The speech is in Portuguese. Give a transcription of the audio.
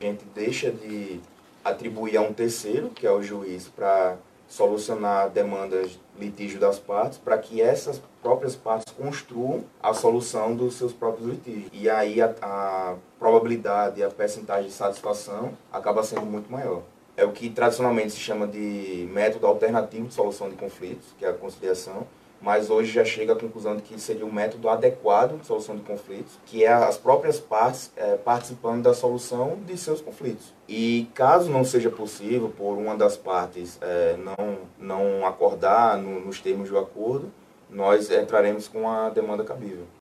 gente deixa de atribuir a um terceiro, que é o juiz, para solucionar demandas, litígio das partes, para que essas próprias partes construam a solução dos seus próprios litígios. E aí a probabilidade e a percentagem de satisfação acaba sendo muito maior. É o que tradicionalmente se chama de método alternativo de solução de conflitos, que é a conciliação, mas hoje já chega à conclusão de que seria um método adequado de solução de conflitos, que é as próprias partes participando da solução de seus conflitos. E caso não seja possível, por uma das partes não acordar nos termos do acordo, nós entraremos com a demanda cabível.